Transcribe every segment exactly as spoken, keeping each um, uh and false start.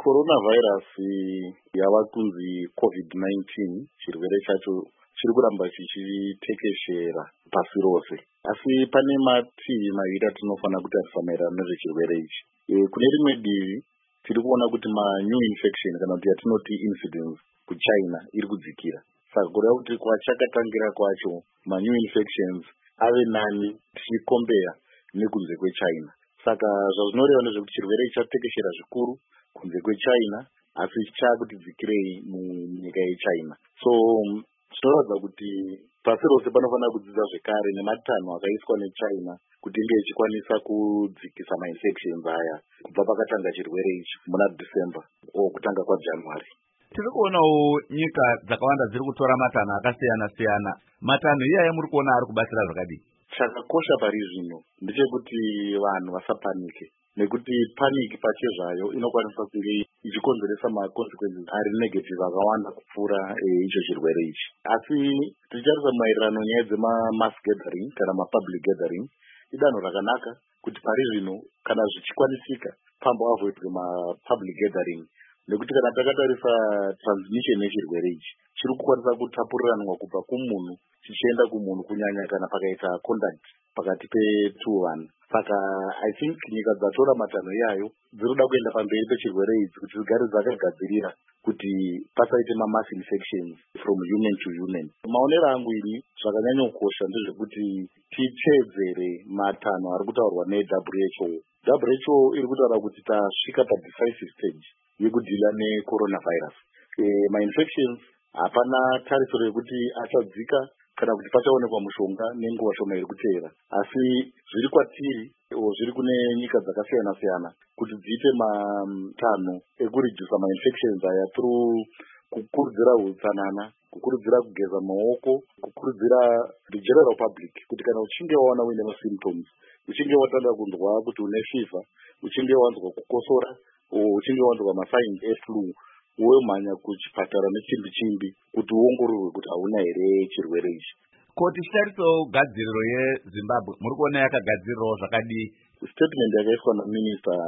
coronavirus yava kunzi covid nineteen chirwere chacho chiri kuramba chichitekeshera pasi rose, asi pane mativi maviri atinofanira kutarisa maererano nezvechirwere ichi. Kune rimwe divi tiri kuona kuti manew infection kana kuti yatinoti incidence kuchina iri kudzikira, saka kureva kuti kwachakatangira kwacho manew infections ave nani tichikombeya nekunze kwechina. Saka zvazvinoreva ndezvekuti chirwere ichi chatekeshera zvikuru kunze kwechina, asi chakutidzikirei munyika yechina. So zvinoratidza kuti pasi rose panofanira kudzidza zvekare nematanho akaiswa nechina kuti inge ichikwanisa kudzikisa mainfections aya kubva pakatanga chirwere ichi muna December o kutanga kwaJanuary. Tiri kuonawo nyika dzakawanda dziri kutora matanho akasiyana siyana. Matanho iyaya muri kuona ari kubatsira zvakadii? Chakakosha pari zvino ndechekuti vanhu vasapanike, nekuti paniki pachezvayo inokwanisa kunge ichikonzeresa makonsekwensi ari negative akawanda kupfuura icho chirwere ichi. Asi tichitarisa maererano nyaya dzemass gathering kana mapublic gathering, idanho rakanaka kuti pari zvino kana zvichikwanisika pamboavoidwe mapublic gathering, nekuti kana takatarisa transmission yechirwere ichi chiri kukwanisa kutapuriranwa kubva kumunhu chichienda kumunhu, kunyanya kana pakaita contact pakati petu vanhu. Saka I think nyika dzatora matanho iyayo dzinoda kuenda pamberi pechirwere ichi kuti dzigare dzakagadzirira kuti pasaite mamass infections from human to human. Maonero angu ini zvakanyanya kukosha ndezvekuti titeedzere matanho ari kutaurwa ne-W H O. W H O iri kutaura kuti tasvika pa-decisive stage yekudhila ne-coronavirus. E, ma-infections hapana tarisiro yekuti achadzika kana kuti pachaonekwa mushonga nenguva shoma iri kuteera, asi zviri kwatiri o zviri kune nyika dzakasiyana siyana kuti dziite matanho ekuredusa ma-infections aya through kukurudzira utsanana, kukurudzira kugeza maoko, kukurudzira the general public kuti kana uchinge waona uine ma-symptoms, uchinge watanga kunzwa kuti une fever, uchinge wanzwa kukosora, uchinge wanzwa ma-signs eflu, uwe mhanya kuchipatara nechimbi chimbi kuti uongororwe kuti hauna here chirwere ichi. Kuti chitarisawo gadziriro yeZimbabwe, muri kuona yakagadzirirawo zvakadii? Statement yakaiswa naminista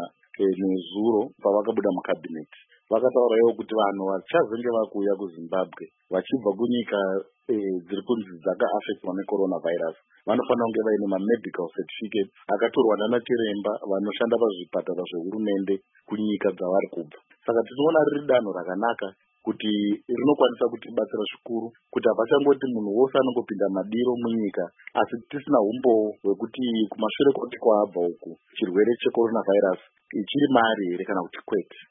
nezuro pavakabuda mucabinet, vakataurawo kuti vanhu vachazenge vakuuya kuZimbabwe vachibva kunyika dziri kunzi dzaka-affectwa necoronavirus vanofanira kunge vaine ma-medical certificates akatorwa nanachiremba vanoshanda pazvipatara zvehurumende kunyika dzavari kubva. Saka tinoona riri danho rakanaka kuti rinokwanisa kutibatsira zvikuru, kuti hapachangoti munhu wose anongopinda madiro munyika asi tisina umbowo hwekuti kumashure kwoti kwaabva uku chirwere checoronavirus ichiri mari here kana kuti kwete.